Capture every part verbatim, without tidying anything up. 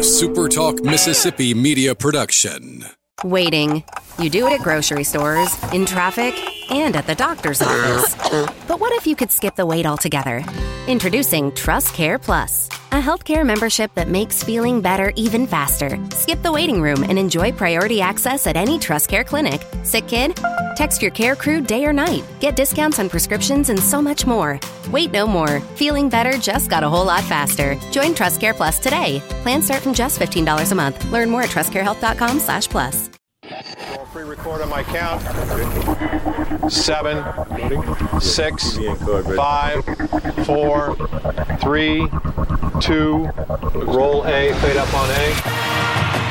a SuperTalk Mississippi media production. Waiting. You do it at grocery stores, in traffic, and at the doctor's office. But what if you could skip the wait altogether? Introducing Trust Care Plus, a healthcare membership that makes feeling better even faster. Skip the waiting room and enjoy priority access at any Trust Care clinic. Sick kid? Text your care crew day or night. Get discounts on prescriptions and so much more. Wait no more. Feeling better just got a whole lot faster. Join Trust Care Plus today. Plans start from just fifteen dollars a month. Learn more at trustcarehealth.com slash plus. I'll pre-record on my count. Seven, six, five, four, three, two, roll A, fade up on A.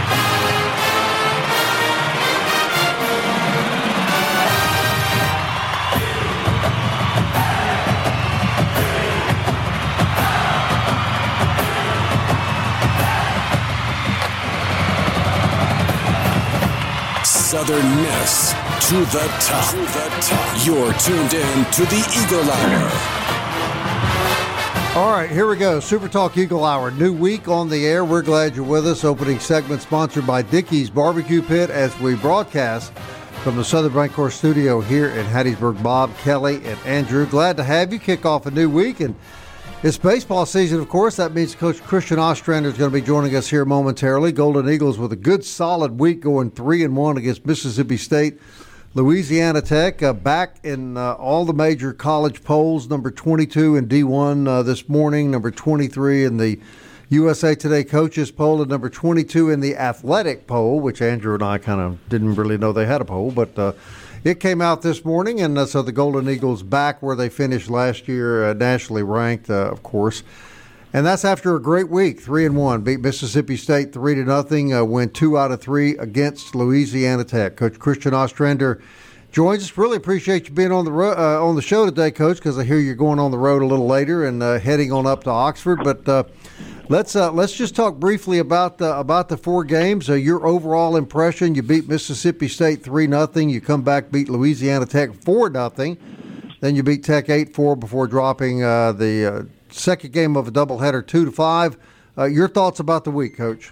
Southern Miss to the top. To the top. You're tuned in to the Eagle Hour. All right, here we go. Super Talk Eagle Hour. New week on the air. We're glad you're with us. Opening segment sponsored by Dickey's Barbecue Pit as we broadcast from the Southern Bancorp studio here in Hattiesburg. Bob, Kelly, and Andrew. Glad to have you kick off a new week. And it's baseball season, of course. That means Coach Christian Ostrander is going to be joining us here momentarily. Golden Eagles with a good, solid week going three and one against Mississippi State. Louisiana Tech uh, back in uh, all the major college polls, number twenty-two in D one uh, this morning, number twenty-three in the U S A Today coaches poll, and number twenty-two in the athletic poll, which Andrew and I kind of didn't really know they had a poll, but uh, it came out this morning, and uh, so the Golden Eagles back where they finished last year, uh, nationally ranked, uh, of course. And that's after a great week, three and one. Beat Mississippi State three to nothing. Uh, win two out of three against Louisiana Tech. Coach Christian Ostrander joins us. Really appreciate you being on the ro- uh, on the show today, Coach, because I hear you're going on the road a little later and uh, heading on up to Oxford. But uh, let's uh, let's just talk briefly about the about the four games. Uh, your overall impression: you beat Mississippi State three nothing. You come back, beat Louisiana Tech four nothing. Then you beat Tech eight four before dropping uh, the. Uh, Second game of a doubleheader, two to five. Uh, your thoughts about the week, Coach?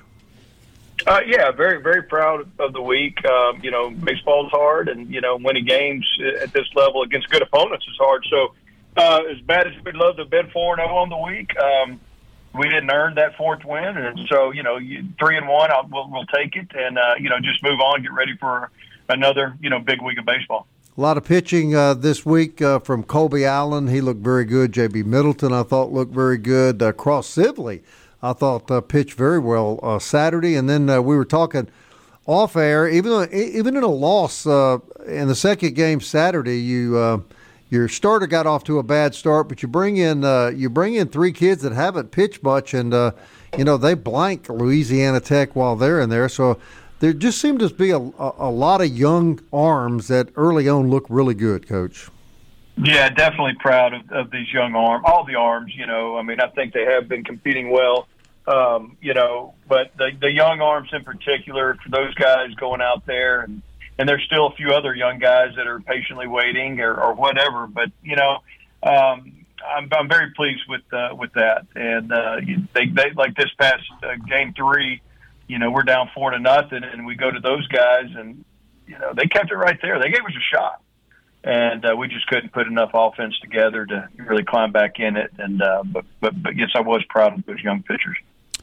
Uh, yeah, very, very proud of the week. Um, you know, baseball's hard, and you know, winning games at this level against good opponents is hard. So, uh, as bad as we'd love to have been four and zero on the week, um, we didn't earn that fourth win, and so you know, you, three and one, I'll, we'll, we'll take it, and uh, you know, just move on, get ready for another you know big week of baseball. A lot of pitching uh, this week uh, from Colby Allen. He looked very good. J B Middleton, I thought, looked very good. Uh, Cross Sibley, I thought, uh, pitched very well uh, Saturday. And then uh, we were talking off air. Even though, even in a loss uh, in the second game Saturday, you uh, your starter got off to a bad start, but you bring in uh, you bring in three kids that haven't pitched much, and uh, you know they blank Louisiana Tech while they're in there. So. There just seemed to be a, a, a lot of young arms that early on look really good, Coach. Yeah, definitely proud of, of these young arms, all the arms, you know. I mean, I think they have been competing well, um, you know, but the, the young arms in particular, for those guys going out there, and, and there's still a few other young guys that are patiently waiting or, or whatever. But, you know, um, I'm, I'm very pleased with uh, with that. And uh, they, they like this past uh, game three, you know, we're down four to nothing, and we go to those guys, and you know they kept it right there. They gave us a shot, and uh, we just couldn't put enough offense together to really climb back in it. And uh, but but but yes, I was proud of those young pitchers.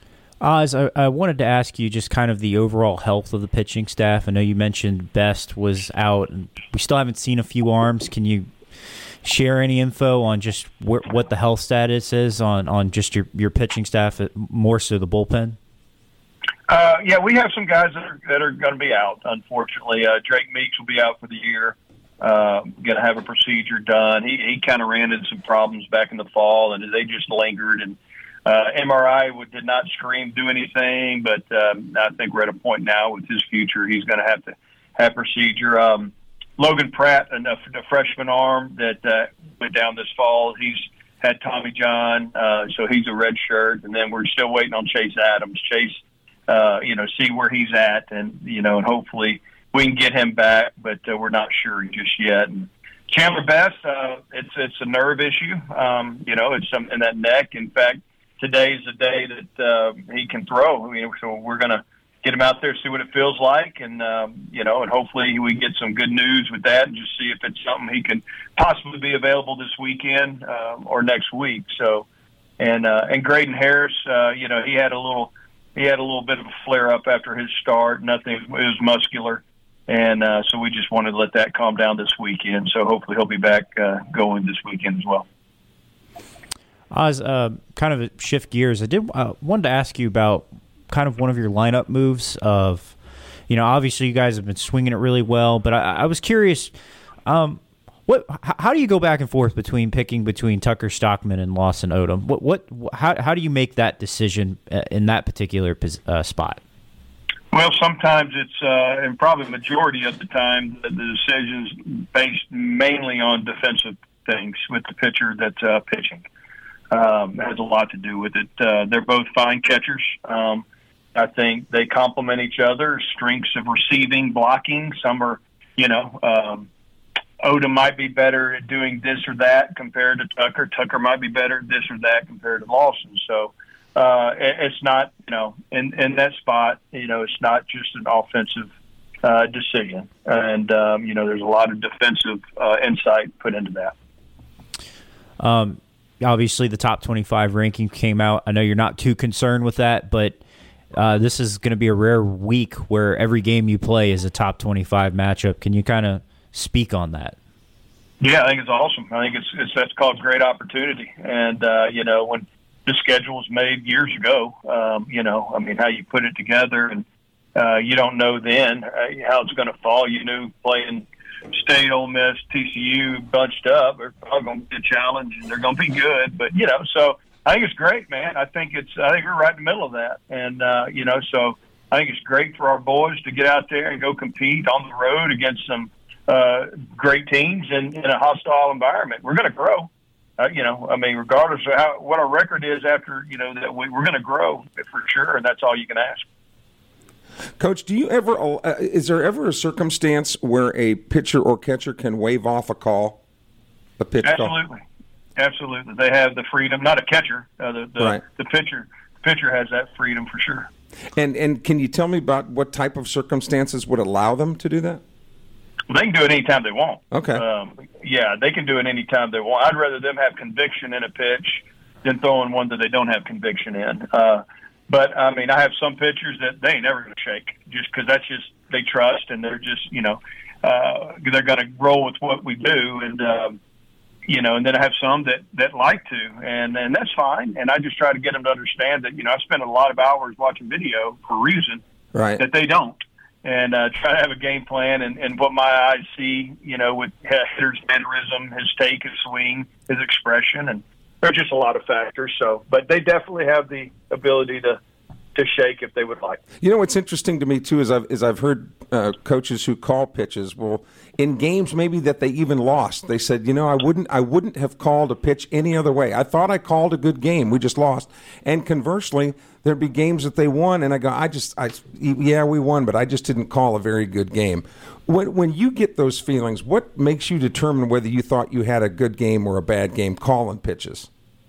Oz, I, I wanted to ask you just kind of the overall health of the pitching staff. I know you mentioned Best was out, and we still haven't seen a few arms. Can you share any info on just wh- what the health status is on, on just your, your pitching staff, more so the bullpen? Uh, yeah, we have some guys that are that are going to be out. Unfortunately, uh, Drake Meeks will be out for the year. Uh, going to have a procedure done. He he kind of ran into some problems back in the fall, and they just lingered. And uh, M R I would, did not scream do anything, but um, I think we're at a point now with his future. He's going to have to have procedure. Um, Logan Pratt, a, a freshman arm that uh, went down this fall. He's had Tommy John, uh, so he's a red shirt. And then we're still waiting on Chase Adams. Chase. Uh, you know, see where he's at, and you know, and hopefully we can get him back, but uh, we're not sure just yet. And Chandler Best, uh, it's it's a nerve issue. Um, you know, it's some in that neck. In fact, today is the day that uh, he can throw. I mean, so we're going to get him out there, see what it feels like, and um, you know, and hopefully we get some good news with that, and just see if it's something he can possibly be available this weekend um, or next week. So, and uh, and Graydon Harris, uh, you know, he had a little he had a little bit of a flare up after his start. Nothing, it was muscular, and uh, so we just wanted to let that calm down this weekend. So hopefully he'll be back uh, going this weekend as well. Oz, uh, kind of a shift gears. I did uh, wanted to ask you about kind of one of your lineup moves of, you know, obviously you guys have been swinging it really well, but I, I was curious, um, what, how do you go back and forth between picking between Tucker Stockman and Lawson Odom? What, what, how, how do you make that decision in that particular uh, spot? Well, sometimes it's, uh, and probably majority of the time, the, the decision's based mainly on defensive things with the pitcher that's uh, pitching. Um, has a lot to do with it. Uh, they're both fine catchers. Um, I think they complement each other, strengths of receiving, blocking. Some are, you know, um, Odom might be better at doing this or that compared to Tucker. Tucker might be better at this or that compared to Lawson. So uh, it, it's not, you know, in, in that spot, you know, it's not just an offensive uh, decision. And, um, you know, there's a lot of defensive uh, insight put into that. Um, obviously, the top twenty-five ranking came out. I know you're not too concerned with that, but Uh, this is going to be a rare week where every game you play is a top twenty-five matchup. Can you kind of speak on that? Yeah, I think it's awesome. I think it's, it's that's called great opportunity. And, uh, you know, when the schedule was made years ago, um, you know, I mean, how you put it together, and uh, you don't know then uh, how it's going to fall. You knew playing State, Ole Miss, T C U bunched up, they're probably going to be a challenge, and they're going to be good. But, you know, so – I think it's great, man. I think it's. I think we're right in the middle of that, and uh, you know, so I think it's great for our boys to get out there and go compete on the road against some uh, great teams in, in a hostile environment. We're going to grow, uh, you know. I mean, regardless of how what our record is after, you know, that we, we're going to grow for sure, and that's all you can ask. Coach, do you ever? Uh, is there ever a circumstance where a pitcher or catcher can wave off a call, a pitch call? Absolutely. Absolutely, they have the freedom. Not a catcher, uh, the the, right. the pitcher. The pitcher has that freedom for sure. And and can you tell me about what type of circumstances would allow them to do that? Well, they can do it anytime they want. Okay. Um, yeah, they can do it anytime they want. I'd rather them have conviction in a pitch than throwing one that they don't have conviction in. Uh, but I mean, I have some pitchers that they ain't never going to shake, just because that's just they trust, and they're just you know uh, they're going to roll with what we do, and. Um, You know, and then I have some that, that like to, and, and that's fine. And I just try to get them to understand that, you know, I spend a lot of hours watching video for a reason right. that they don't. And uh, try to have a game plan and, and what my eyes see, you know, with hitter's mannerism, his take, his swing, his expression. And there's just a lot of factors. So, but they definitely have the ability to, to shake if they would like. You know what's interesting to me too is I've is I've heard uh, coaches who call pitches. Well, in games maybe that they even lost, they said, you know, I wouldn't I wouldn't have called a pitch any other way. I thought I called a good game. We just lost. And conversely, there'd be games that they won, and I go, I just I yeah we won, but I just didn't call a very good game. When when you get those feelings, what makes you determine whether you thought you had a good game or a bad game calling pitches?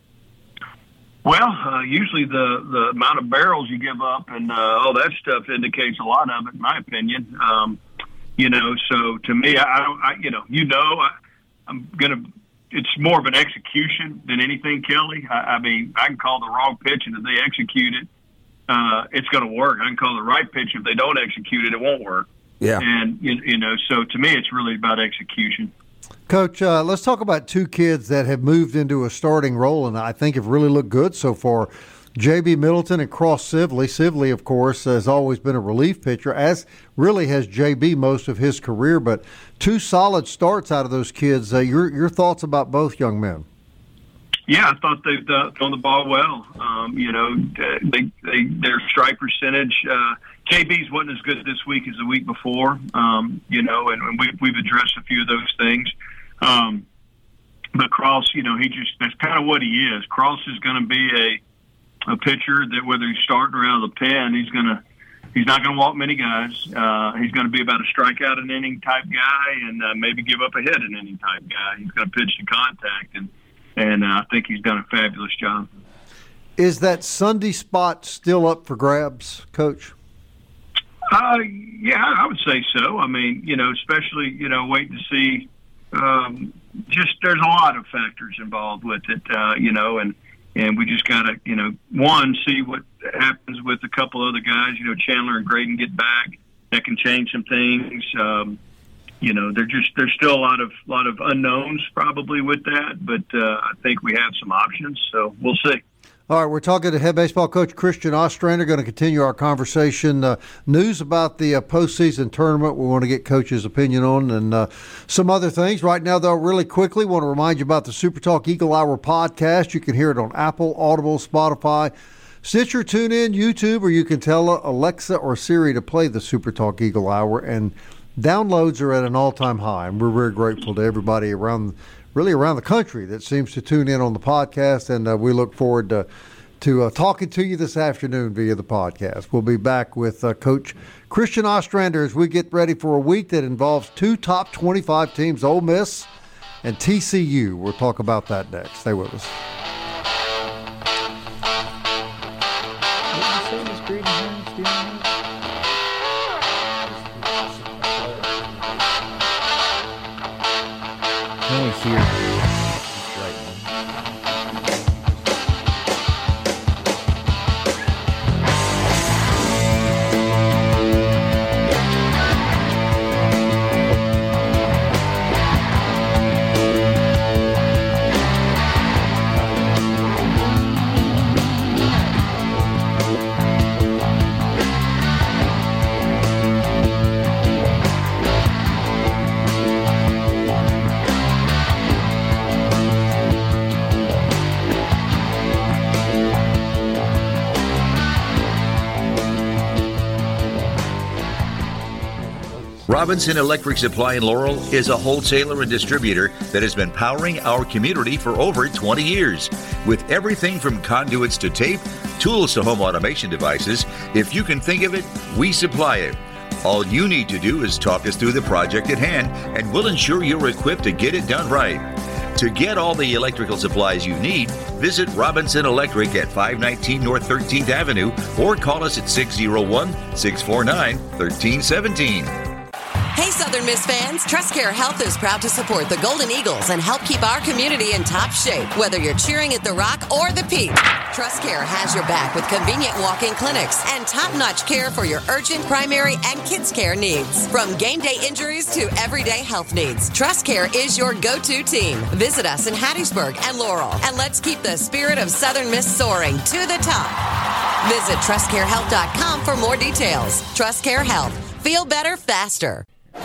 Well, uh, usually the, the amount of barrels you give up and uh, all that stuff indicates a lot of it, in my opinion. Um, you know, so to me, I don't, I, you know, you know, I, I'm gonna. It's more of an execution than anything, Kelly. I, I mean, I can call the wrong pitch, and if they execute it, uh, it's going to work. I can call the right pitch. If they don't execute it, it won't work. Yeah. And you, you know, so to me, it's really about execution. Coach, uh, let's talk about two kids that have moved into a starting role and I think have really looked good so far. J B Middleton and Cross Sibley. Sibley, of course, has always been a relief pitcher, as really has J B most of his career. But two solid starts out of those kids. Uh, your your thoughts about both young men? Yeah, I thought they've uh, thrown the ball well. Um, you know, they, they their strike percentage. Uh, J B's wasn't as good this week as the week before. Um, you know, and, and we, we've addressed a few of those things. Um, but Cross, you know, he just—that's kind of what he is. Cross is going to be a a pitcher that whether he's starting or out of the pen, he's going to he's not going to walk many guys. Uh, he's going to be about a strikeout an inning type guy, and uh, maybe give up a hit an inning type guy. He's going to pitch to contact, and and uh, I think he's done a fabulous job. Is that Sunday spot still up for grabs, Coach? Uh, yeah, I would say so. I mean, you know, especially, you know, waiting to see. Um, just there's a lot of factors involved with it, uh, you know, and, and we just got to, you know, one, see what happens with a couple other guys. You know, Chandler and Graydon get back. That can change some things. Um, you know, they're just there's still a lot of lot of unknowns probably with that, but uh, I think we have some options, so we'll see. All right, we're talking to head baseball coach Christian Ostrander. Going to continue our conversation. Uh, news about the uh, postseason tournament we want to get Coach's opinion on, and uh, some other things. Right now, though, really quickly, want to remind you about the Super Talk Eagle Hour podcast. You can hear it on Apple, Audible, Spotify, Stitcher, TuneIn, YouTube, or you can tell Alexa or Siri to play the Super Talk Eagle Hour, and downloads are at an all-time high, and we're very grateful to everybody around really around the country that seems to tune in on the podcast, and uh, we look forward to, to uh, talking to you this afternoon via the podcast. We'll be back with uh, Coach Christian Ostrander as we get ready for a week that involves two top twenty-five teams, Ole Miss and T C U. We'll talk about that next. Stay with us. Here. Robinson Electric Supply in Laurel is a wholesaler and distributor that has been powering our community for over twenty years. With everything from conduits to tape, tools to home automation devices, if you can think of it, we supply it. All you need to do is talk us through the project at hand, and we'll ensure you're equipped to get it done right. To get all the electrical supplies you need, visit Robinson Electric at five nineteen North thirteenth Avenue or call us at six oh one, six four nine, one three one seven. Hey, Southern Miss fans, TrustCare Health is proud to support the Golden Eagles and help keep our community in top shape, whether you're cheering at the Rock or the Peak. TrustCare has your back with convenient walk-in clinics and top-notch care for your urgent primary and kids care needs. From game day injuries to everyday health needs, TrustCare is your go-to team. Visit us in Hattiesburg and Laurel, and let's keep the spirit of Southern Miss soaring to the top. Visit trust care health dot com for more details. TrustCare Health. Feel better faster.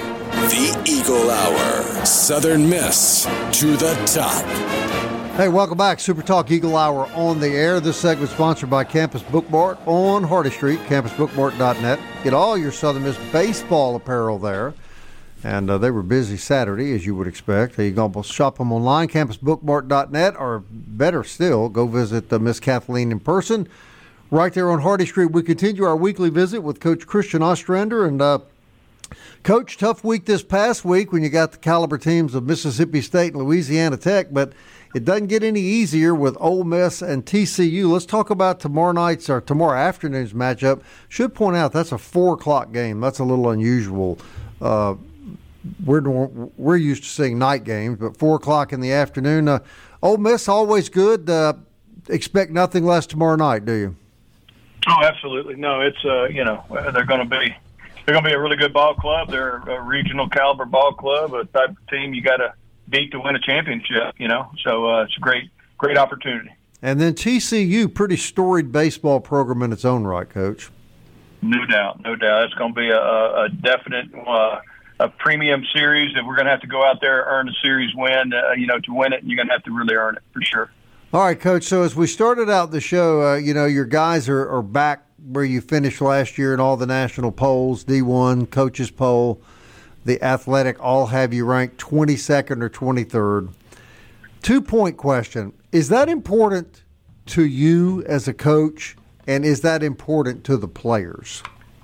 The Eagle Hour. Southern Miss to the top. Hey, welcome back. Super Talk Eagle Hour on the air. This segment sponsored by Campus Bookmart on Hardy Street, campus bookmart dot net. Get all your Southern Miss baseball apparel there. And uh, they were busy Saturday, as you would expect. You can almost shop them online, campus bookmart dot net, or better still, go visit uh, Miss Kathleen in person right there on Hardy Street. We continue our weekly visit with Coach Christian Ostrander. And, uh, Coach, tough week this past week when you got the caliber teams of Mississippi State and Louisiana Tech, but it doesn't get any easier with Ole Miss and T C U. Let's talk about tomorrow night's or tomorrow afternoon's matchup. Should point out that's a four o'clock game. That's a little unusual. Uh, we're we're used to seeing night games, but four o'clock in the afternoon. Uh, Ole Miss always good. Uh, expect nothing less tomorrow night, do you? Oh, absolutely. No, it's uh, you know they're going to be. They're going to be a really good ball club. They're a regional caliber ball club, a type of team you got to beat to win a championship, you know. So uh, it's a great, great opportunity. And then T C U, pretty storied baseball program in its own right, Coach. No doubt, no doubt. It's going to be a, a definite uh, a premium series that we're going to have to go out there, earn a series win. Uh, you know, to win it, you're going to have to really earn it for sure. All right, Coach. So as we started out the show, uh, you know, your guys are, are back where you finished last year in all the national polls, D one, coaches poll, the Athletic, all have you ranked twenty-second or twenty-third. Two-point question. Is that important to you as a coach, and is that important to the players?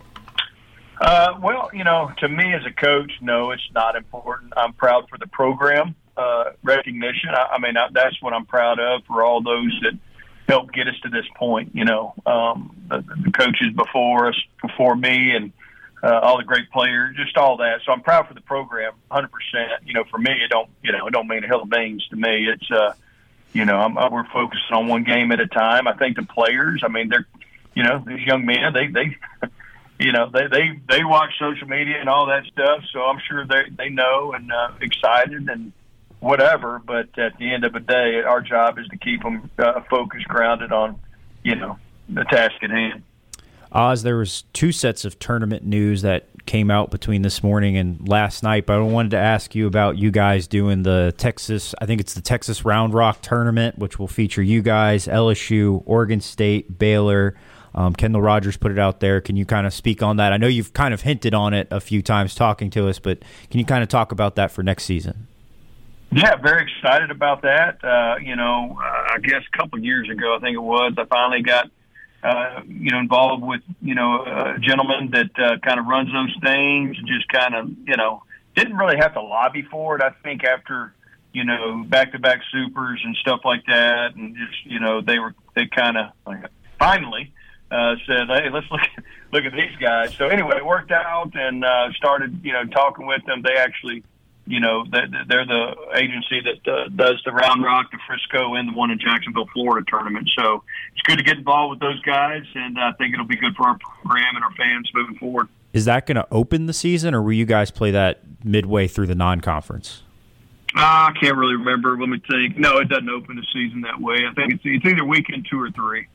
Uh, well, you know, to me as a coach, no, it's not important. I'm proud for the program uh, recognition. I, I mean, I, that's what I'm proud of for all those that helped get us to this point. You know, um, the, the coaches before us, before me, and uh, all the great players, just all that. So I'm proud for the program, one hundred percent. You know, for me, it don't, you know, it don't mean a hill of beans to me. It's, uh, you know, I'm, we're focusing on one game at a time. I think the players, I mean, they're, you know, these young men, they, they, you know, they, they, they watch social media and all that stuff. So I'm sure they, they know and uh, excited and whatever. But at the end of the day, our job is to keep them uh, focused, grounded on, you know, the task at hand. Oz, there was two sets of tournament news that came out between this morning and last night, but I wanted to ask you about you guys doing the Texas, I think it's the Texas Round Rock Tournament, which will feature you guys, L S U, Oregon State, Baylor. Um, Kendall Rogers put it out there. Can you kind of speak on that? I know you've kind of hinted on it a few times talking to us, but can you kind of talk about that for next season? Yeah, very excited about that. Uh, you know, uh, I guess a couple of years ago, I think it was, I finally got Uh, you know, involved with, you know, a gentleman that uh, kind of runs those things, just kind of, you know, didn't really have to lobby for it. I think after, you know, back-to-back supers and stuff like that, and just, you know, they were, they kind of like, finally uh, said, hey, let's look, look at these guys. So anyway, it worked out and uh, started, you know, talking with them. They actually, you know, they're the agency that uh, does the Round Rock, the Frisco, and the one in Jacksonville, Florida tournament. So it's good to get involved with those guys, and I think it'll be good for our program and our fans moving forward. Is that going to open the season, or will you guys play that midway through the non-conference? Uh, I can't really remember. Let me think. No, it doesn't open the season that way. I think it's, it's either weekend two or three.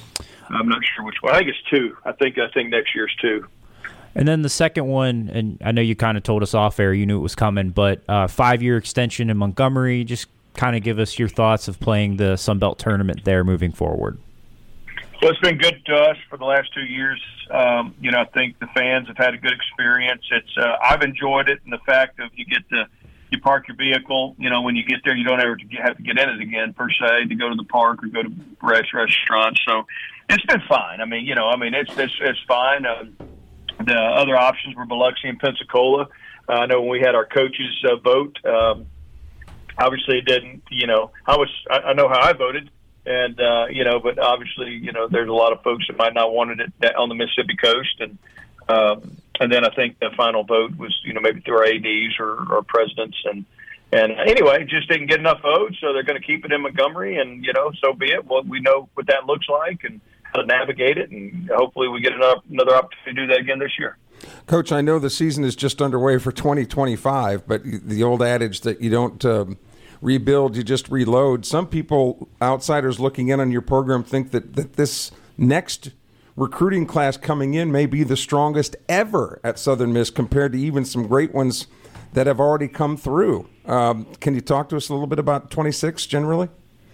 I'm not sure which one. I think it's two. I think I think next year's two. And then the second one, and I know you kind of told us off air, you knew it was coming, but uh, five-year extension in Montgomery. Just kind of give us your thoughts of playing the Sun Belt tournament there moving forward. Well, it's been good to us for the last two years. Um, you know, I think the fans have had a good experience. It's uh, I've enjoyed it, and the fact of you get to you park your vehicle. You know, when you get there, you don't ever have to get in it again per se to go to the park or go to restaurants. So it's been fine. I mean, you know, I mean it's it's it's fine. Um, The other options were Biloxi and Pensacola. Uh, I know when we had our coaches uh, vote, um, obviously it didn't, you know, I was, I, I know how I voted and, uh, you know, but obviously, you know, there's a lot of folks that might not wanted it on the Mississippi coast. And, um, and then I think the final vote was, you know, maybe through our A Ds or, or presidents. And, and anyway, just didn't get enough votes. So they're going to keep it in Montgomery and, you know, so be it. Well, we know what that looks like and how to navigate it, and hopefully we get another, another opportunity to do that again this year. Coach, I know the season is just underway for twenty twenty-five, but the old adage that you don't um, rebuild, you just reload. Some people, outsiders looking in on your program, think that, that this next recruiting class coming in may be the strongest ever at Southern Miss compared to even some great ones that have already come through. Um, can you talk to us a little bit about twenty-six generally?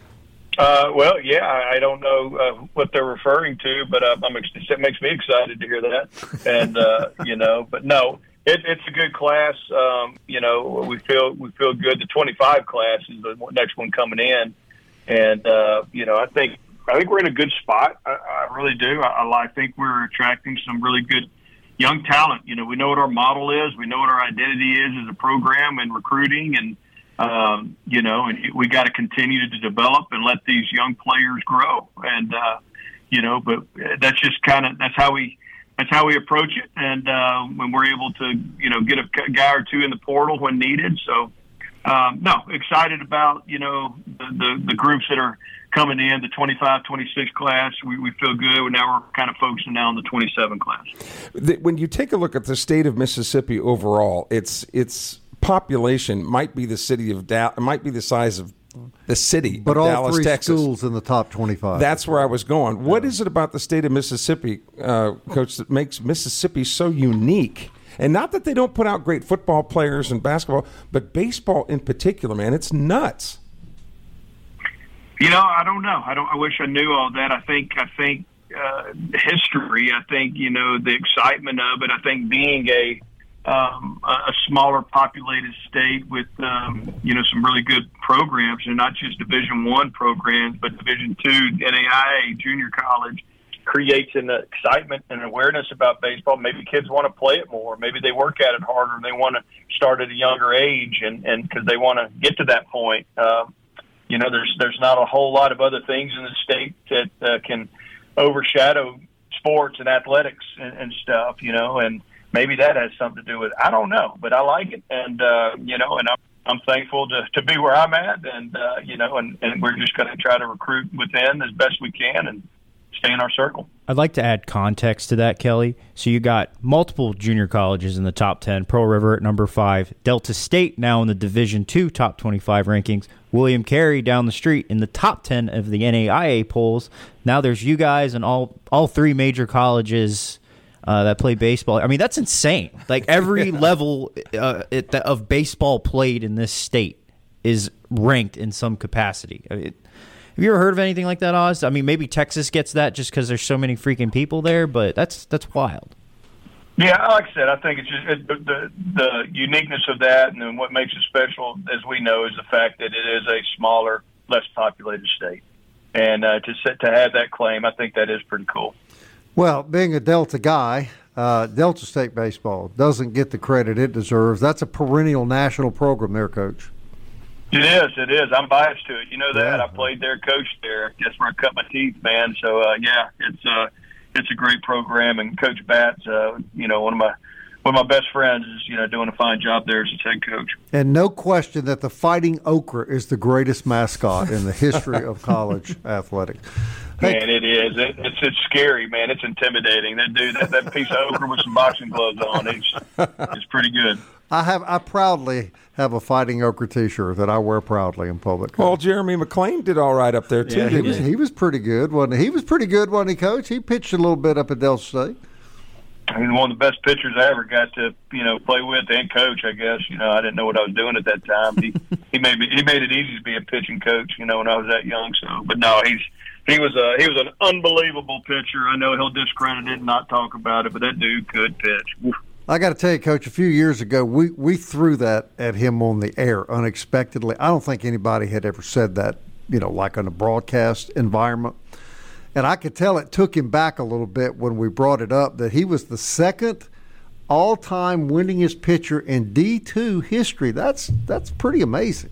Uh, well, yeah, I, I don't know uh, what they're referring to, but uh, I'm ex- it makes me excited to hear that. And uh, you know, but no, it, it's a good class. Um, you know, we feel we feel good. The twenty-five class is the next one coming in, and uh, you know, I think I think we're in a good spot. I, I really do. I, I think we're attracting some really good young talent. You know, we know what our model is. We know what our identity is as a program and recruiting and. Um, you know, and we got to continue to develop and let these young players grow. And, uh, you know, but that's just kind of, that's how we, that's how we approach it. And, uh, when we're able to, you know, get a guy or two in the portal when needed. So, um, no, excited about, you know, the, the, the groups that are coming in, the twenty-five, twenty-six class. We, we feel good. Now we're kind of focusing now on the twenty-seven class. When you take a look at the state of Mississippi overall, it's, it's, population might be the city of Dallas, it might be the size of the city but of all Dallas, three Texas. Schools in the top twenty-five. That's where I was going. What yeah. is it about the state of Mississippi, uh, Coach, that makes Mississippi so unique? And not that they don't put out great football players and basketball, but baseball in particular, man, it's nuts. You know, I don't know. I don't. I wish I knew all that. I think. I think uh, history. I think you know the excitement of it. I think being a Um, a smaller populated state with, um, you know, some really good programs, and not just Division One programs, but Division Two, N A I A, junior college, creates an excitement and awareness about baseball. Maybe kids want to play it more. Maybe they work at it harder. They want to start at a younger age, and and because they want to get to that point. Um, you know, there's there's not a whole lot of other things in the state that uh, can overshadow sports and athletics and, and stuff, you know, and maybe that has something to do with it. I don't know, but I like it. And, uh, you know, and I'm, I'm thankful to, to be where I'm at. And, uh, you know, and, and we're just going to try to recruit within as best we can and stay in our circle. I'd like to add context to that, Kelly. So you got multiple junior colleges in the top ten, Pearl River at number five, Delta State now in the Division two top twenty-five rankings, William Carey down the street in the top ten of the N A I A polls. Now there's you guys and all all three major colleges uh, that play baseball. I mean, that's insane. Like every level uh, it, of baseball played in this state is ranked in some capacity. I mean, it, have you ever heard of anything like that, Oz? I mean, maybe Texas gets that just because there's so many freaking people there, but that's that's wild. Yeah, like I said, I think it's just it, the the uniqueness of that, and then what makes it special, as we know, is the fact that it is a smaller, less populated state, and uh, to set, to have that claim, I think that is pretty cool. Well, being a Delta guy, uh, Delta State baseball doesn't get the credit it deserves. That's a perennial national program there, Coach. It is. It is. I'm biased to it. You know that. Yeah. I played there, coached there. That's where I cut my teeth, man. So uh, yeah, it's uh, it's a great program, and Coach Batts, uh, you know, one of my one of my best friends, is you know doing a fine job there as its head coach. And no question that the Fighting Okra is the greatest mascot in the history of college athletics. Hey, Man, it is. It, it's it's scary, man. It's intimidating. That dude, that, that piece of okra with some boxing gloves on, it's it's pretty good. I have I proudly have a Fighting Okra T-shirt that I wear proudly in public. Well, Jeremy McClain did all right up there too. Yeah, he was he was pretty good, wasn't he? He was pretty good, wasn't he, Coach? He pitched a little bit up at Delta State. He's one of the best pitchers I ever got to, you know, play with and coach. I guess you know I didn't know what I was doing at that time. He he made me, he made it easy to be a pitching coach, you know, when I was that young. So, but no, he's he was a he was an unbelievable pitcher. I know he'll discredit it and not talk about it, but that dude could pitch. Oof. I got to tell you, Coach, a few years ago, we, we threw that at him on the air unexpectedly. I don't think anybody had ever said that, you know, like in a broadcast environment. And I could tell it took him back a little bit when we brought it up that he was the second all-time winningest pitcher in D two history. That's that's pretty amazing.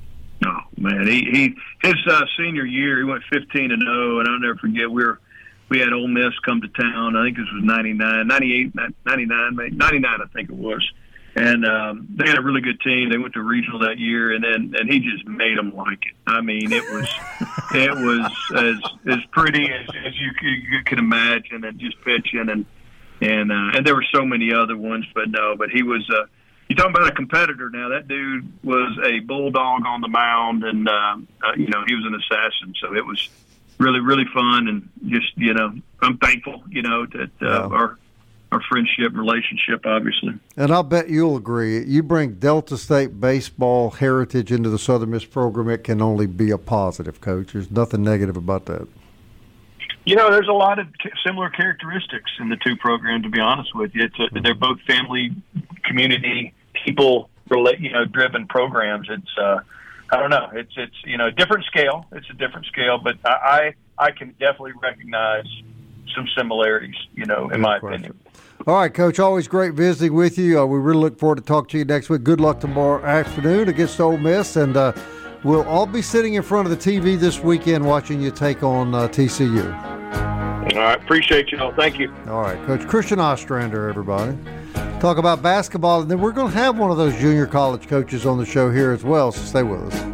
Oh, man. He, he his uh, senior year, he went fifteen and oh, and I'll never forget, we were – we had Ole Miss come to town. I think this was ninety-nine, ninety-eight, ninety-nine, maybe ninety-nine, I think it was. And um, they had a really good team. They went to regional that year, and then and he just made them like it. I mean, it was it was as as pretty as, as you, you could imagine, and just pitching, and and uh, and there were so many other ones, but no, but he was. Uh, you're talking about a competitor now. That dude was a bulldog on the mound, and uh, uh, you know he was an assassin. So it was really, really fun, and just, you know, I'm thankful, you know, that uh, Yeah. our our friendship and relationship, obviously. And I'll bet you'll agree. You bring Delta State baseball heritage into the Southern Miss program, it can only be a positive, Coach. There's nothing negative about that. You know, there's a lot of t- similar characteristics in the two programs, to be honest with you. It's a, they're both family, community, people, relate, you know, driven programs. It's, uh, I don't know. It's it's you know different scale. It's a different scale, but I I, I can definitely recognize some similarities. You know, in my opinion. All right, Coach. Always great visiting with you. Uh, we really look forward to talking to you next week. Good luck tomorrow afternoon against Ole Miss, and uh, we'll all be sitting in front of the T V this weekend watching you take on uh, T C U. All right, appreciate you all. Thank you. All right, Coach Christian Ostrander, everybody. Talk about basketball, and then we're going to have one of those junior college coaches on the show here as well, so stay with us.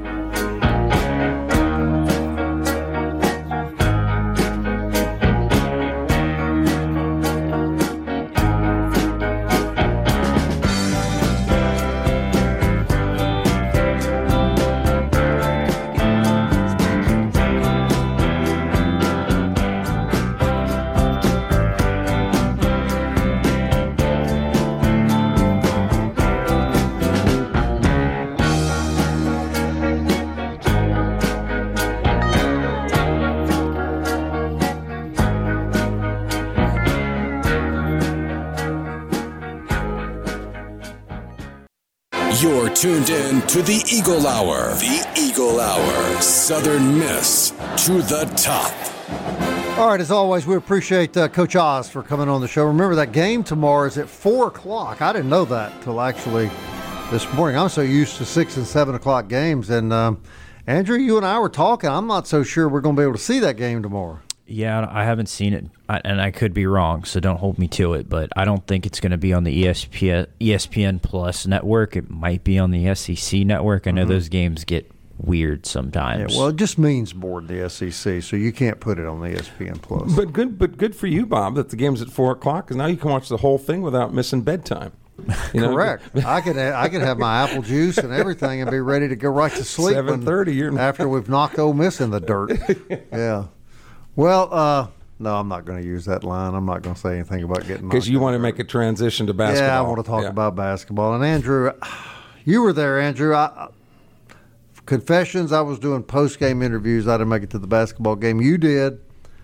You're tuned in to the Eagle Hour. The Eagle Hour. Southern Miss to the top. All right, as always, we appreciate uh, Coach Oz for coming on the show. Remember, that game tomorrow is at four o'clock. I didn't know that till actually this morning. I'm so used to six and seven o'clock games, and um, Andrew, you and I were talking. I'm not so sure we're going to be able to see that game tomorrow. Yeah, I haven't seen it, and I could be wrong, so don't hold me to it. But I don't think it's going to be on the E S P N, E S P N Plus network. It might be on the S E C network. I know mm-hmm. those games get weird sometimes. Yeah, well, it just means board the S E C, so you can't put it on the E S P N Plus. But good, but good for you, Bob, that the game's at four o'clock, because now you can watch the whole thing without missing bedtime. You know? Correct. I could I could have my apple juice and everything and be ready to go right to sleep. Seven thirty. You're after we've knocked Ole Miss in the dirt. Yeah. Well, uh, no, I'm not going to use that line. I'm not going to say anything about getting because you want to make a transition to basketball. Yeah, I want to talk yeah. about basketball. And Andrew, you were there, Andrew. I, confessions, I was doing post-game interviews. I didn't make it to the basketball game. You did.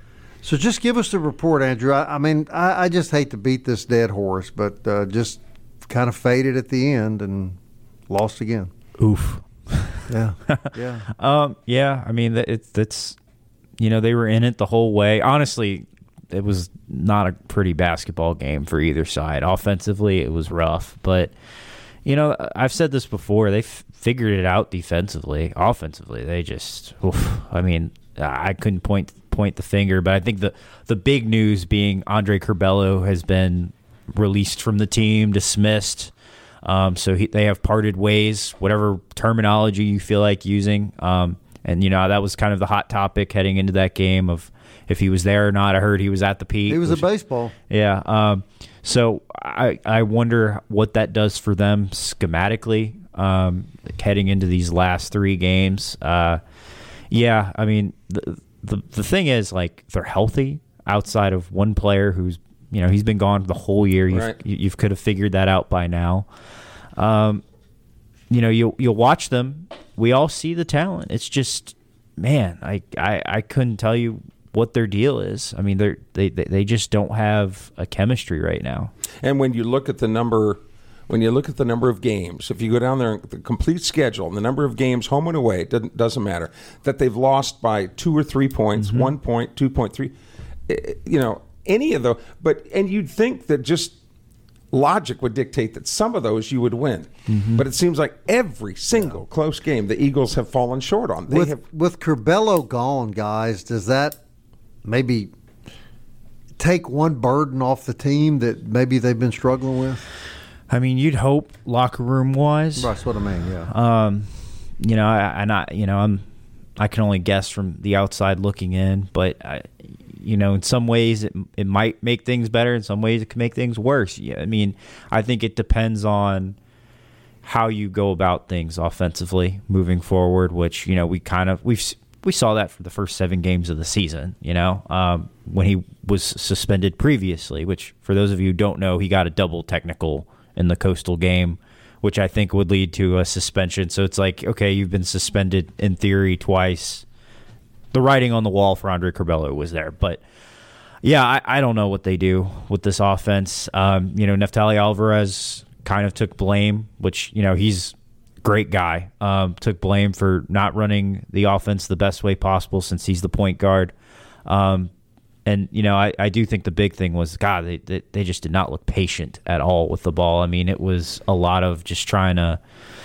So just give us the report, Andrew. I, I mean, I, I just hate to beat this dead horse, but uh, just kind of faded at the end and lost again. Oof. Yeah. Yeah. um, yeah, I mean, it's it's you know, they were in it the whole way. Honestly, it was not a pretty basketball game for either side. Offensively, it was rough, but you know, I've said this before. They f- figured it out defensively. Offensively, they just oof, I mean, I couldn't point point the finger, but I think the the big news being Andre Curbelo has been released from the team, dismissed. Um, so he, they have parted ways, whatever terminology you feel like using. Um, and, you know, that was kind of the hot topic heading into that game of if he was there or not. I heard he was at the Pete. He was which, at baseball. Yeah. Um, so I, I wonder what that does for them schematically um, heading into these last three games. Uh, yeah, I mean, the, the the thing is, like, they're healthy outside of one player who's, you know, he's been gone the whole year. You've, right. you you could have figured that out by now. Um, you know, you you'll watch them. We all see the talent. It's just, man, I, I, I couldn't tell you what their deal is. I mean, they're, they they just don't have a chemistry right now. And when you look at the number, when you look at the number of games, if you go down there, the complete schedule, and the number of games home and away, it doesn't doesn't matter that they've lost by two or three points, mm-hmm. one point, two point three, you know. Any of those, but and you'd think that just logic would dictate that some of those you would win, mm-hmm. but it seems like every single yeah. close game the Eagles have fallen short on. They with have, with Curbelo gone, guys, does that maybe take one burden off the team that maybe they've been struggling with? I mean, you'd hope locker room wise. That's what I mean. Yeah. Um, you know, I, and I, you know, I'm, I can only guess from the outside looking in, but I. You know, in some ways it it might make things better. In some ways it can make things worse. Yeah, I mean, I think it depends on how you go about things offensively moving forward. Which, you know, we kind of we've we saw that for the first seven games of the season. You know, um, when he was suspended previously. Which, for those of you who don't know, he got a double technical in the Coastal game, which I think would lead to a suspension. So it's like, okay, you've been suspended in theory twice. The writing on the wall for Andre Curbelo was there. But, yeah, I, I don't know what they do with this offense. Um, you know, Neftali Alvarez kind of took blame, which, you know, he's a great guy. Um, took blame for not running the offense the best way possible since he's the point guard. Um, and, you know, I, I do think the big thing was, God, they, they they just did not look patient at all with the ball. I mean, it was a lot of just trying to,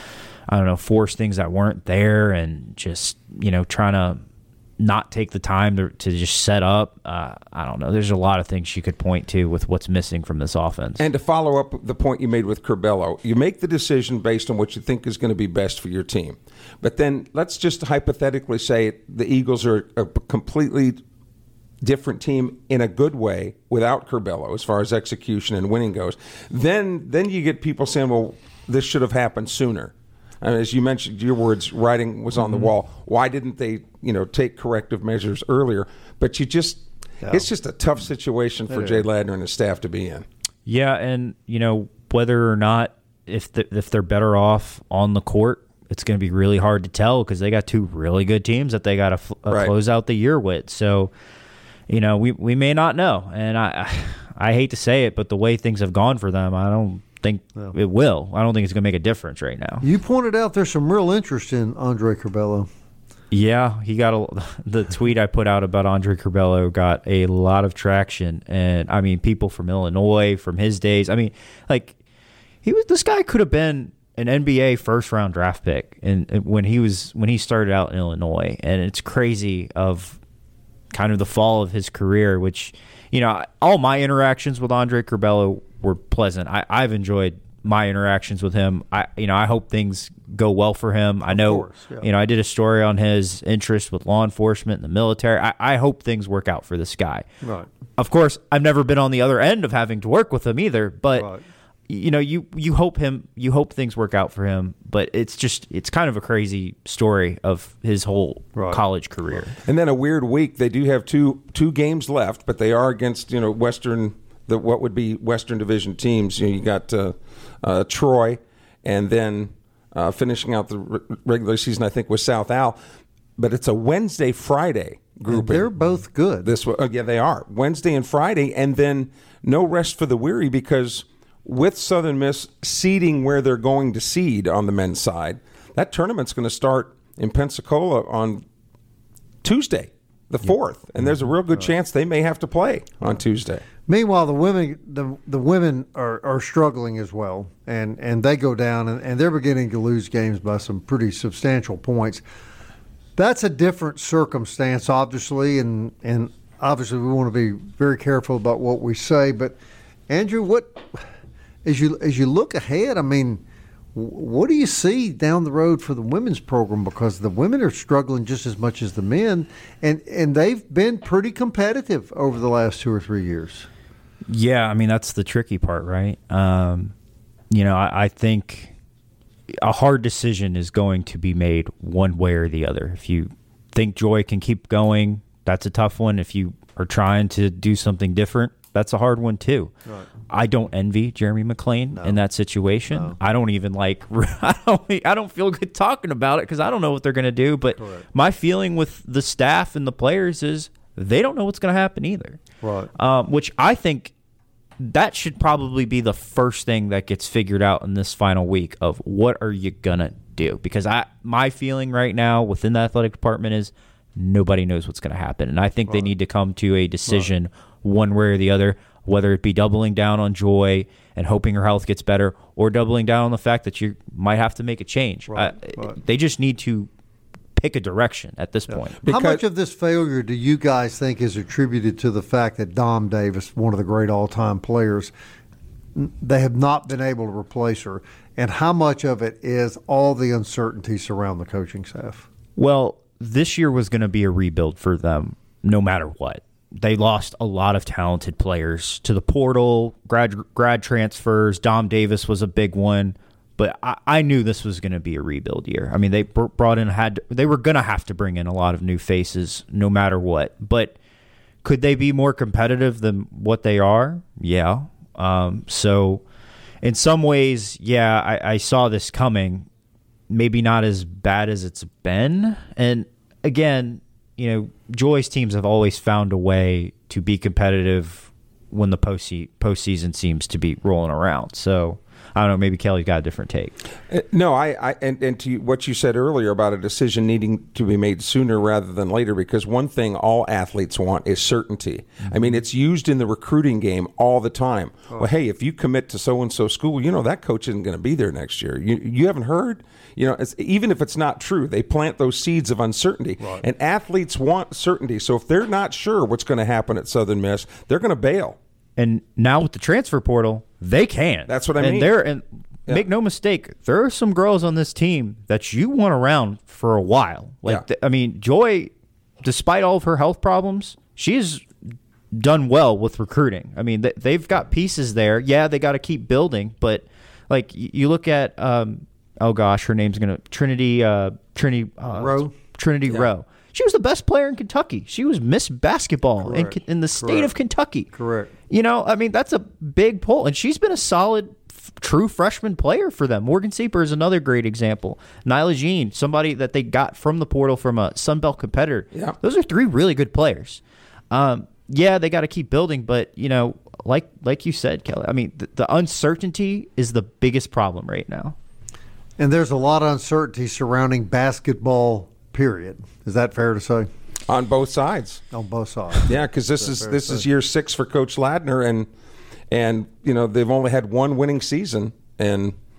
I don't know, force things that weren't there and just, you know, trying to not take the time to, to just set up. Uh, I don't know. There's a lot of things you could point to with what's missing from this offense. And to follow up the point you made with Curbelo, you make the decision based on what you think is going to be best for your team. But then let's just hypothetically say the Eagles are a completely different team in a good way without Curbelo as far as execution and winning goes. Then, then you get people saying, well, this should have happened sooner. And as you mentioned, your words, writing was on mm-hmm. the wall. Why didn't they, you know, take corrective measures earlier? But you just, yeah. it's just a tough situation for Jay Ladner and his staff to be in. Yeah, and, you know, whether or not, if, the, if they're better off on the court, it's going to be really hard to tell because they got two really good teams that they got to f- uh, right. close out the year with. So, you know, we we may not know. And I, I, I hate to say it, but the way things have gone for them, I don't think yeah. it will. I don't think it's going to make a difference right now. You pointed out there's some real interest in Andre Curbelo. Yeah, he got a, the tweet I put out about Andre Curbelo got a lot of traction, and I mean, people from Illinois, from his days. I mean, like he was. This guy could have been an N B A first round draft pick, and when he was when he started out in Illinois, and it's crazy of kind of the fall of his career. Which, you know, all my interactions with Andre Curbelo were pleasant. I, I've enjoyed my interactions with him. I, you know, I hope things go well for him. I know, course, yeah. you know, I did a story on his interest with law enforcement and the military. I, I hope things work out for this guy. Right. Of course, I've never been on the other end of having to work with him either, but Right. you know, you, you hope him, you hope things work out for him, but it's just, it's kind of a crazy story of his whole Right. college career. And then a weird week. They do have two two games left, but they are against, you know, Western, the what would be Western Division teams. You know, you got uh, uh, Troy, and then uh, finishing out the re- regular season, I think, was South Al. But it's a Wednesday, Friday grouping. They're both good. This, uh, yeah, they are Wednesday and Friday, and then no rest for the weary because with Southern Miss seeding where they're going to seed on the men's side, that tournament's going to start in Pensacola on Tuesday, the fourth, and there's a real good chance they may have to play on Tuesday. Meanwhile, the women the the women are, are struggling as well, and, and they go down, and, and they're beginning to lose games by some pretty substantial points. That's a different circumstance, obviously, and, and obviously we want to be very careful about what we say. But, Andrew, what as you as you look ahead, I mean, what do you see down the road for the women's program? Because the women are struggling just as much as the men, and, and they've been pretty competitive over the last two or three years. Yeah, I mean, that's the tricky part, right? Um, you know, I, I think a hard decision is going to be made one way or the other. If you think Joy can keep going, that's a tough one. If you are trying to do something different, that's a hard one too. Right. I don't envy Jeremy McClain no. in that situation. No. I don't even like. I don't. I don't feel good talking about it because I don't know what they're going to do. But Correct. My feeling with the staff and the players is they don't know what's going to happen either. Right. Um, which I think that should probably be the first thing that gets figured out in this final week of what are you gonna do? Because I, my feeling right now within the athletic department is nobody knows what's going to happen, and I think right. they need to come to a decision. Right. One way or the other, whether it be doubling down on Joy and hoping her health gets better or doubling down on the fact that you might have to make a change. Right, uh, right. They just need to pick a direction at this yeah. point. How much of this failure do you guys think is attributed to the fact that Dom Davis, one of the great all-time players, they have not been able to replace her, and how much of it is all the uncertainty surrounding the coaching staff? Well, this year was going to be a rebuild for them no matter what. They lost a lot of talented players to the portal, grad grad transfers. Dom Davis was a big one, but I, I knew this was going to be a rebuild year. I mean, they brought in had they were going to have to bring in a lot of new faces, no matter what. But could they be more competitive than what they are? Yeah. Um, so, in some ways, yeah, I, I saw this coming. Maybe not as bad as it's been, and again, you know, Joy's teams have always found a way to be competitive when the post postseason seems to be rolling around. So I don't know. Maybe Kelly's got a different take. Uh, no, I, I and, and to what you said earlier about a decision needing to be made sooner rather than later, because one thing all athletes want is certainty. Mm-hmm. I mean, it's used in the recruiting game all the time. Oh. Well, hey, if you commit to so and so school, you know that coach isn't going to be there next year. You you haven't heard. You know, it's, even if it's not true, they plant those seeds of uncertainty. Right. And athletes want certainty. So if they're not sure what's going to happen at Southern Miss, they're going to bail. And now with the transfer portal, they can. That's what I and mean. They're, and yeah. Make no mistake, there are some girls on this team that you want around for a while. Like, yeah. I mean, Joy, despite all of her health problems, she's done well with recruiting. I mean, they've got pieces there. Yeah, they got to keep building. But, like, you look at um, – oh gosh, her name's gonna Trinity uh, Trinity uh, Rowe. Trinity yeah. Rowe. She was the best player in Kentucky. She was Miss Basketball in, in the state Correct. of Kentucky. Correct. You know, I mean, that's a big pull, and she's been a solid, f- true freshman player for them. Morgan Sieper is another great example. Nyla Jean, somebody that they got from the portal from a Sun Belt competitor. Yeah. Those are three really good players. Um, yeah, they got to keep building, but you know, like like you said, Kelly. I mean, the, the uncertainty is the biggest problem right now. And there's a lot of uncertainty surrounding basketball, period. Is that fair to say? On both sides. On both sides. Yeah, because this is this is year six for Coach Ladner, and and you know they've only had one winning season, and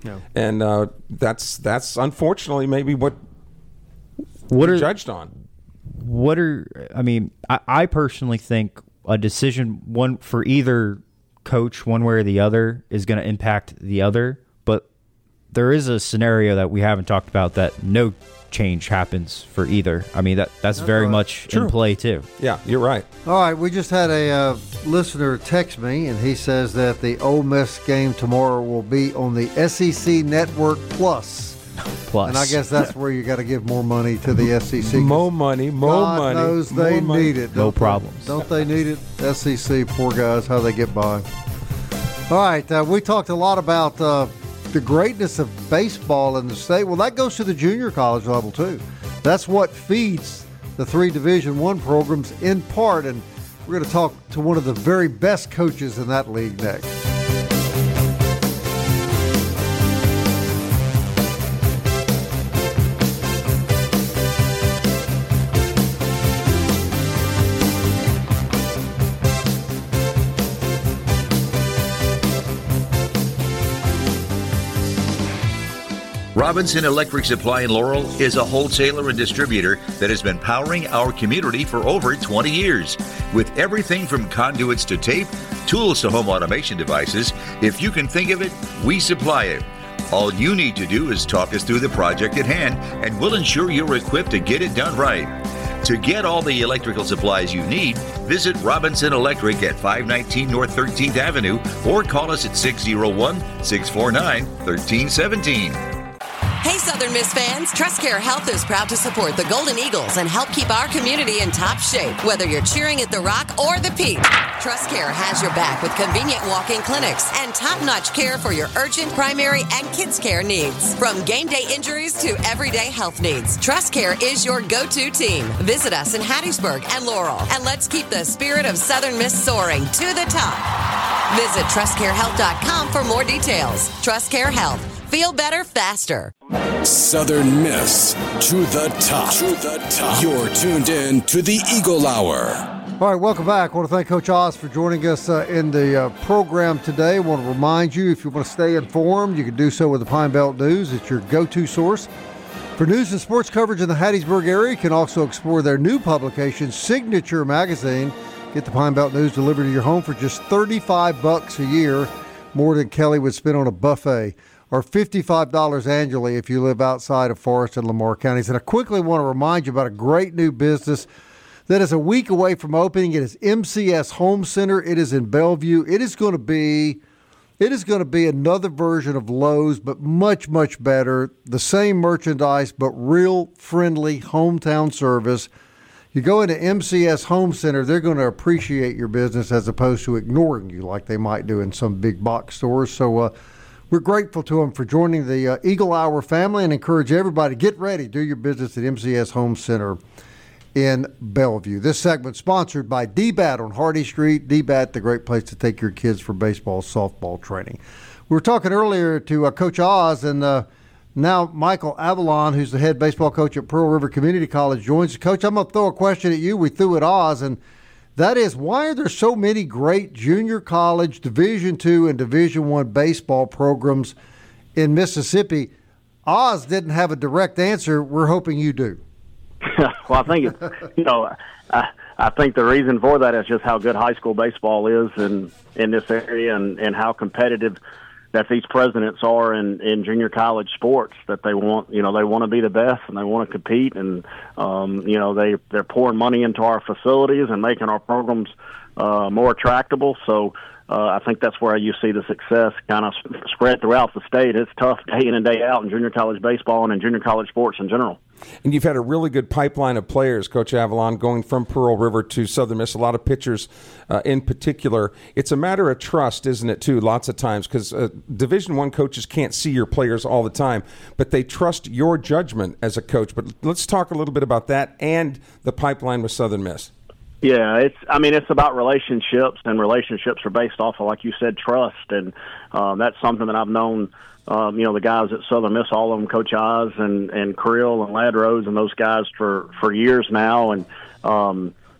No. And uh, that's that's unfortunately maybe what what are are judged on. What are I mean? I, I personally think a decision one for either coach, one way or the other, is going to impact the other. But there is a scenario that we haven't talked about that no change happens for either. I mean, that that's, that's very right. much True. in play too. Yeah, you're right. All right, we just had a uh, listener text me, and he says that the Ole Miss game tomorrow will be on the S E C Network Plus. Plus. And I guess that's where you got to give more money to the S E C. More money, more God money. knows they more need money. it. No Don't problems. They? Don't they need it? S E C, poor guys, how they get by. All right, uh, we talked a lot about uh, the greatness of baseball in the state. Well, that goes to the junior college level, too. That's what feeds the three Division One programs in part, and we're going to talk to one of the very best coaches in that league next. Robinson Electric Supply in Laurel is a wholesaler and distributor that has been powering our community for over twenty years. With everything from conduits to tape, tools to home automation devices, if you can think of it, we supply it. All you need to do is talk us through the project at hand, and we'll ensure you're equipped to get it done right. To get all the electrical supplies you need, visit Robinson Electric at five nineteen North thirteenth Avenue or call us at six oh one, six four nine, one three one seven. Hey, Southern Miss fans, TrustCare Health is proud to support the Golden Eagles and help keep our community in top shape, whether you're cheering at the Rock or the Peak. TrustCare has your back with convenient walk-in clinics and top-notch care for your urgent, primary, and kids' care needs. From game day injuries to everyday health needs, TrustCare is your go-to team. Visit us in Hattiesburg and Laurel, and let's keep the spirit of Southern Miss soaring to the top. Visit trust care health dot com for more details. TrustCare Health. Feel better faster. Southern Miss to the top. To the top. You're tuned in to the Eagle Hour. All right, welcome back. I want to thank Coach Oz for joining us uh, in the uh, program today. I want to remind you, if you want to stay informed, you can do so with the Pine Belt News. It's your go-to source for news and sports coverage in the Hattiesburg area. You can also explore their new publication, Signature Magazine. Get the Pine Belt News delivered to your home for just thirty-five bucks a year, more than Kelly would spend on a buffet, or fifty-five dollars annually if you live outside of Forest and Lamar counties. And I quickly want to remind you about a great new business that is a week away from opening. It is M C S Home Center. It is in Bellevue. It is going to be, it is going to be another version of Lowe's, but much, much better. The same merchandise, but real friendly hometown service. You go into M C S Home Center, they're going to appreciate your business as opposed to ignoring you like they might do in some big box stores. So uh, we're grateful to them for joining the uh, Eagle Hour family and encourage everybody to get ready. Do your business at M C S Home Center in Bellevue. This segment sponsored by D B A T on Hardy Street. D B A T, the great place to take your kids for baseball, softball training. We were talking earlier to uh, Coach Oz, and uh, now Michael Avalon, who's the head baseball coach at Pearl River Community College, joins us. Coach, I'm going to throw a question at you. We threw at Oz, and that is, why are there so many great junior college, Division two and Division one baseball programs in Mississippi? Oz didn't have a direct answer. We're hoping you do. Well, I think, you know, I, I think the reason for that is just how good high school baseball is in, in this area, and, and how competitive that these presidents are in, in junior college sports, that they want, you know, they want to be the best and they want to compete. And, um, you know, they, they're pouring money into our facilities and making our programs uh, more attractable. So uh, I think that's where you see the success kind of spread throughout the state. It's tough day in and day out in junior college baseball and in junior college sports in general. And you've had a really good pipeline of players, Coach Avalon, going from Pearl River to Southern Miss, a lot of pitchers uh, in particular. It's a matter of trust, isn't it, too, lots of times, because uh, Division One coaches can't see your players all the time, but they trust your judgment as a coach. But let's talk a little bit about that and the pipeline with Southern Miss. Yeah, it's. I mean, it's about relationships, and relationships are based off of, like you said, trust, and um, that's something that I've known. Um, you know, the guys at Southern Miss, all of them, Coach Oz and and Creel and Ladrose and those guys for for years now, and um,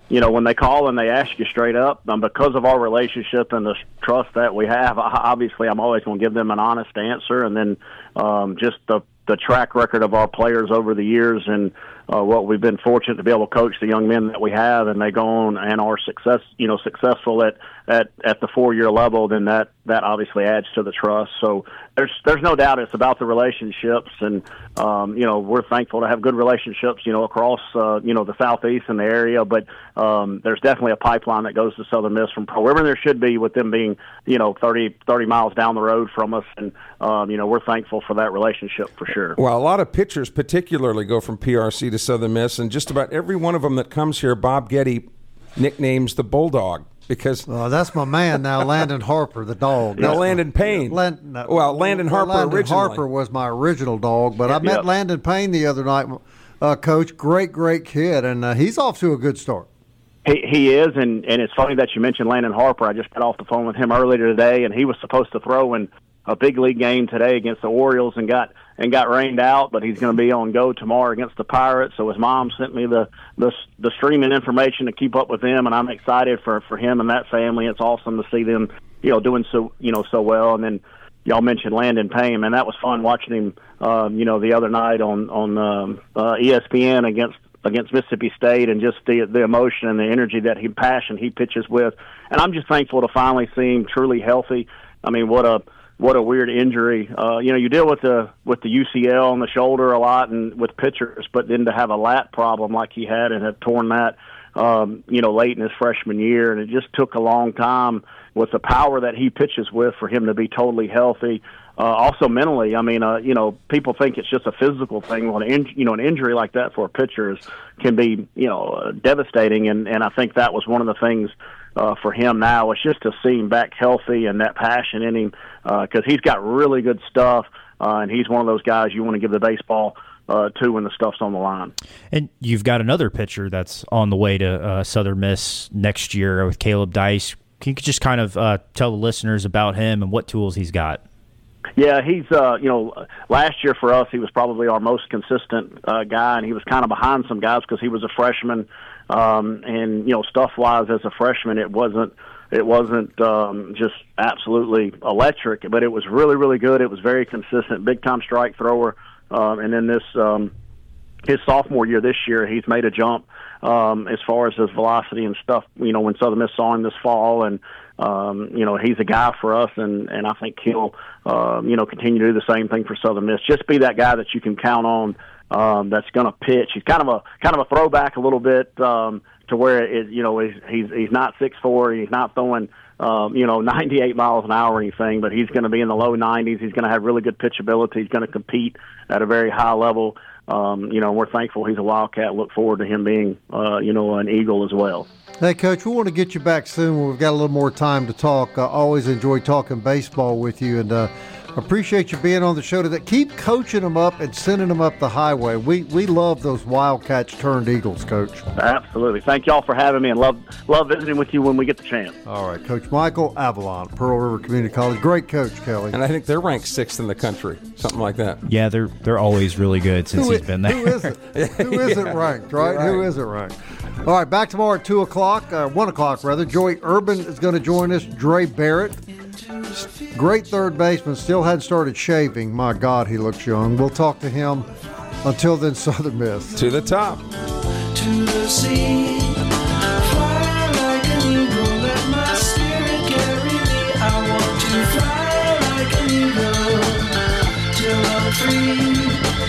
you know, when they call and they ask you straight up, um, because of our relationship and the trust that we have, obviously I'm always going to give them an honest answer. And then um, just the the track record of our players over the years and uh, what we've been fortunate to be able to coach the young men that we have, and they go on and are success, you know, successful at, at, at the four-year level, then that, that obviously adds to the trust. So there's there's no doubt it's about the relationships, and um, you know, we're thankful to have good relationships, you know, across uh, you know, the Southeast and the area. But um, there's definitely a pipeline that goes to Southern Miss from Pearl River. There should be, with them being, you know, thirty, thirty miles down the road from us, and um, you know, we're thankful for that relationship for sure. Well, a lot of pitchers particularly go from P R C to Southern Miss, and just about every one of them that comes here, Bob Getty nicknames the Bulldog. Because oh, that's my man now, Landon Harper, the dog. No, Landon Payne. Land, no, well, Landon Harper well, Landon originally. Harper was my original dog, but I met yep. Landon Payne the other night, uh, Coach. Great, great kid, and uh, he's off to a good start. He, he is, and, and it's funny that you mentioned Landon Harper. I just got off the phone with him earlier today, and he was supposed to throw in a big league game today against the Orioles and got and got rained out, but he's going to be on go tomorrow against the Pirates. So his mom sent me the, the the streaming information to keep up with them, and I'm excited for, for him and that family. It's awesome to see them, you know, doing so you know so well. And then y'all mentioned Landon Payne, and that was fun watching him, um, you know, the other night on on um, uh, E S P N against against Mississippi State, and just the the emotion and the energy that he passion he pitches with. And I'm just thankful to finally see him truly healthy. I mean, what a What a weird injury. Uh, you know, you deal with the with the U C L on the shoulder a lot and with pitchers, but then to have a lat problem like he had and had torn that, um, you know, late in his freshman year, and it just took a long time with the power that he pitches with for him to be totally healthy. Uh, also mentally, I mean, uh, you know, people think it's just a physical thing. Well, an in, you know, an injury like that for a pitcher is, can be, you know, uh, devastating, and, and I think that was one of the things Uh, for him now. It's just to see him back healthy and that passion in him, because uh, he's got really good stuff, uh, and he's one of those guys you want to give the baseball uh, to when the stuff's on the line. And you've got another pitcher that's on the way to uh, Southern Miss next year with Caleb Dice. Can you just kind of uh, tell the listeners about him and what tools he's got? Yeah, he's, uh, you know, last year for us, he was probably our most consistent uh, guy, and he was kind of behind some guys because he was a freshman. Um, and, you know, stuff-wise as a freshman, it wasn't it wasn't um, just absolutely electric, but it was really, really good. It was very consistent, big-time strike thrower. Um, and then this um, his sophomore year this year, he's made a jump um, as far as his velocity and stuff, you know, when Southern Miss saw him this fall. And, um, you know, he's a guy for us, and, and I think he'll, uh, you know, continue to do the same thing for Southern Miss. Just be that guy that you can count on. Um, that's going to pitch. He's kind of a kind of a throwback a little bit um, to where it, you know he's he's, he's not six four. He's not throwing um, you know ninety-eight miles an hour or anything, but he's going to be in the low nineties. He's going to have really good pitchability. He's going to compete at a very high level. Um, you know, we're thankful he's a Wildcat. Look forward to him being uh, you know an Eagle as well. Hey, Coach, we want to get you back soon when we've got a little more time to talk. I uh, always enjoy talking baseball with you, and uh, appreciate you being on the show today. Keep coaching them up and sending them up the highway. We we love those Wildcats turned Eagles, Coach. Absolutely. Thank y'all for having me, and love love visiting with you when we get the chance. All right, Coach Michael Avalon, Pearl River Community College. Great coach, Kelly. And I think they're ranked sixth in the country, something like that. Yeah, they're they're always really good since who he's is, been there. Who isn't? Who isn't Yeah, ranked, right? right? Who isn't ranked? All right, back tomorrow at two o'clock, uh, one o'clock rather. Joey Urban is going to join us. Dre Barrett, great third baseman, still hadn't started shaving. My God, he looks young. We'll talk to him. Until then, Southern Miss. To the top. To the sea, fly like an eagle, let my spirit carry me. I want to fly like an eagle till I'm free.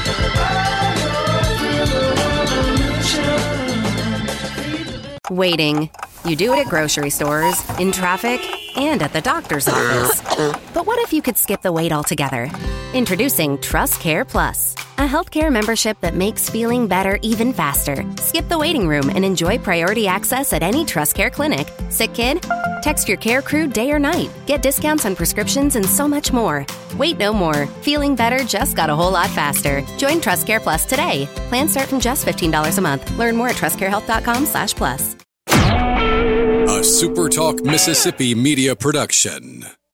I go through the revolution. Waiting. You do it at grocery stores, in traffic, and at the doctor's office. But what if you could skip the wait altogether? Introducing Trust Care Plus, a healthcare membership that makes feeling better even faster. Skip the waiting room and enjoy priority access at any Trust Care clinic. Sick kid? Text your care crew day or night. Get discounts on prescriptions and so much more. Wait no more. Feeling better just got a whole lot faster. Join Trust Care Plus today. Plans start from just fifteen dollars a month. Learn more at trustcarehealth.com slash plus. A SuperTalk Mississippi media production.